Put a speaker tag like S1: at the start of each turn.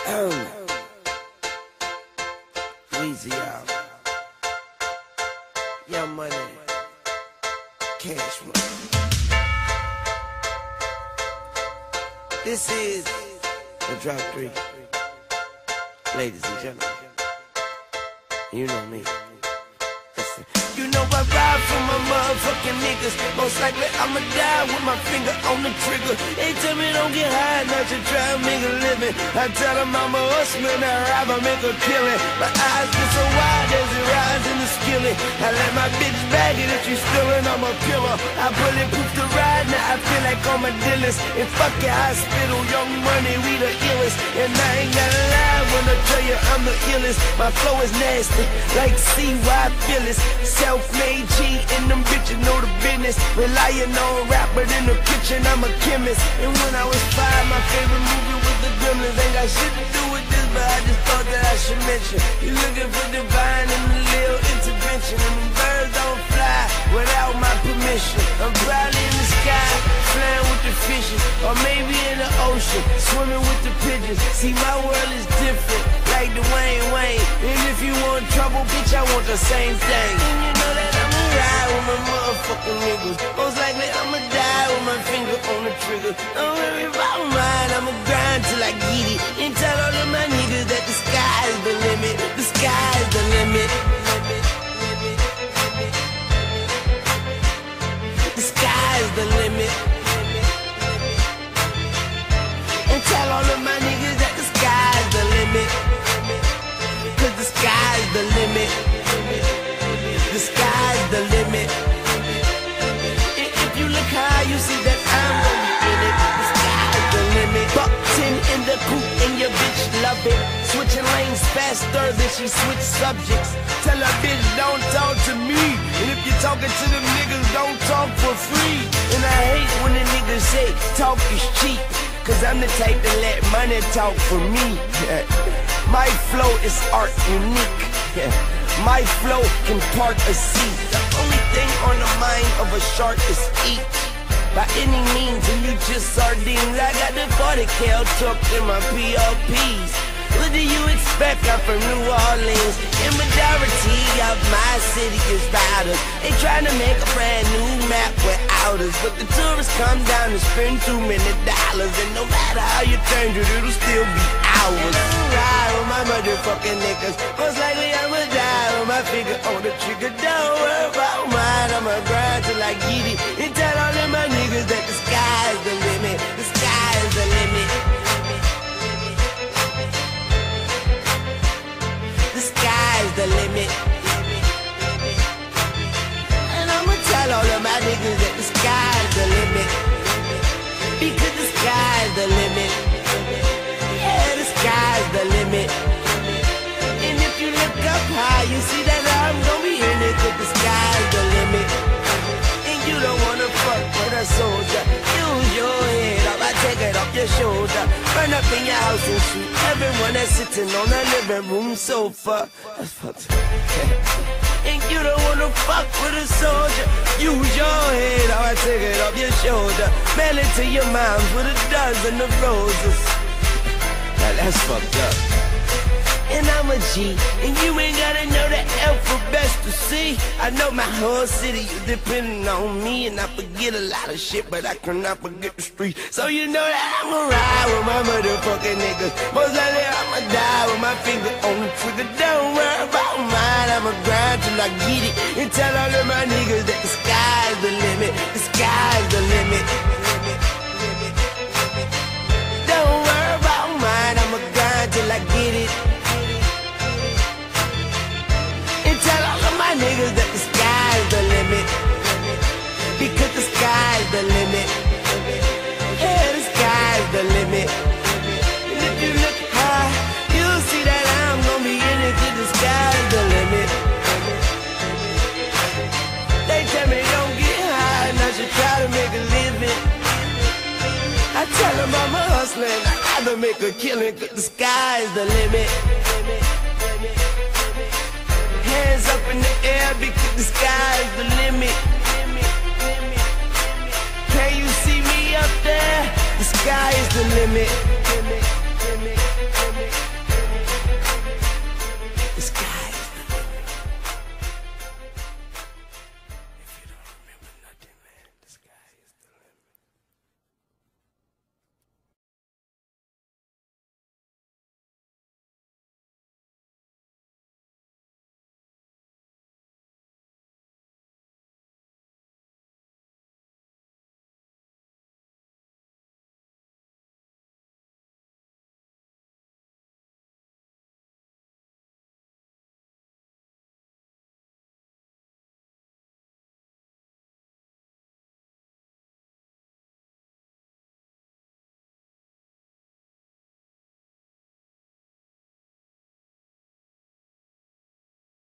S1: Weezy out. Young Money. Cash Money. This is the Drop 3. Ladies and gentlemen, you know me. Listen. You know I ride for my motherfucking niggas. Most likely I'ma die with my finger on the trigger. They tell me don't get high, not to try and make a living. I tell them I'm a hustler, now rob, I make a killing. My eyes get so wide as it rides in the skillet. I let my bitch bag it if you stealing, I'm a killer. I bulletproof the ride, now I feel like I'm a dealist. And fuck your hospital, Young Money, we the illest. And I ain't gotta lie when I tell you I'm the illest. My flow is nasty, like CY Phyllis. Self-made G and them bitches know the business. Relying on rap, but in the kitchen I'm a chemist. And when I was 5, my favorite movie was The Gremlins. Ain't got shit to do with this, but I just thought that I should mention. You looking for divine and a little intervention. And the birds don't fly without my permission. I'm probably in the sky, flying with the fishes. Or maybe in the ocean, swimming with the pigeons. See, my world is different, like Dwayne Wayne. And if you want trouble, bitch, I want the same thing. And you know that I'ma ride with my motherfucking niggas. Most likely I'ma die with my finger on the trigger. Don't worry about mine, I'ma grind till I get it. And tell all of my niggas that the sky's the limit. The sky's the limit. The sky's the limit. And tell all of my niggas that the sky's the limit. Cause the sky's the limit. The sky's the limit. If you look high, you see that I'm gonna be in it. The sky's the limit. Buck 10 in the coupe and your bitch love it. Switching lanes faster than she switch subjects. Tell her bitch don't talk to me. And if you're talking to them niggas, don't talk for free. And I hate when the niggas say talk is cheap. Cause I'm the type to let money talk for me. My flow is art unique. My flow can part a sea. The only thing on the mind of a shark is eat. By any means, and you just sardines. I got the 40 cal tucked in my PLPs. What do you expect? I'm from New Orleans. And majority of my city is riders. They trying to make a brand new map without us. But the tourists come down and spend too many dollars. And no matter how you turn it, it'll still be ours. Ride with my motherfucking niggas. Most likely I'ma die with my finger on the trigger. Don't worry about mine, I'ma grind till I get it. And tell all of my niggas that the sky's the limit. The sky's the limit. The sky's the limit. And I'ma tell all of my niggas that the sky's the limit. Because the sky's the limit. Yeah, the sky's the limit. And if you look up high, you see that I'm gonna be in it. Cause the sky's the limit. And you don't wanna fuck with a soldier. Use your head up, I take it off your shoulder. Run up in your house and shoot everyone that's sitting on the living room sofa. That's fucked up. And you don't wanna fuck with a soldier. Use your head up, I take it off your shoulder. Mail it to your moms with a dozen of roses. Now that's fucked up. And I'm a G, and you ain't gotta know the alphabet to see. I know my whole city is depending on me, and I forget a lot of shit, but I cannot forget the street. So you know that I'ma ride with my motherfucking niggas. Most likely I'ma die with my finger on the trigger. Don't worry about mine, I'ma grind till I get it. And tell all of my niggas that the sky's the limit. The sky's the limit. Don't worry about mine, I'ma grind till I get it. Niggas that the sky's the limit. Because the sky's the limit. Yeah, the sky's the limit. And if you look high, you'll see that I'm gonna be in it. Cause the sky's the limit. They tell me don't get high and I should try to make a living. I tell them I'm a hustler and I gotta make a killing. Cause the sky's the limit. Hands up in the air because the sky's the limit. Can you see me up there? The sky is the limit.